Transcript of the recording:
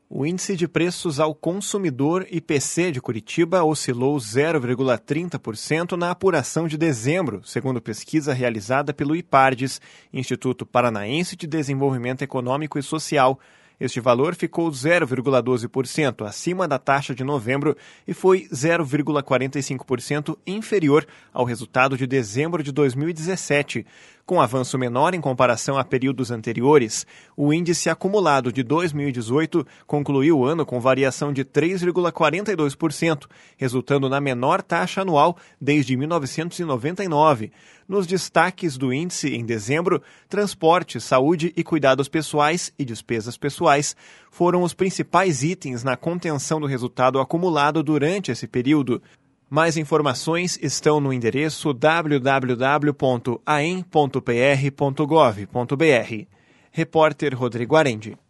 O índice de preços ao consumidor IPC de Curitiba oscilou 0,30% na apuração de dezembro, segundo pesquisa realizada pelo IPARDES, Instituto Paranaense de Desenvolvimento Econômico e Social. Este valor ficou 0,12% acima da taxa de novembro e foi 0,45% inferior ao resultado de dezembro de 2017. Com avanço menor em comparação a períodos anteriores, o índice acumulado de 2018 concluiu o ano com variação de 3,42%, resultando na menor taxa anual desde 1999. Nos destaques do índice em dezembro, transporte, saúde e cuidados pessoais e despesas pessoais foram os principais itens na contenção do resultado acumulado durante esse período. Mais informações estão no endereço www.aem.pr.gov.br. Repórter Rodrigo Arendi.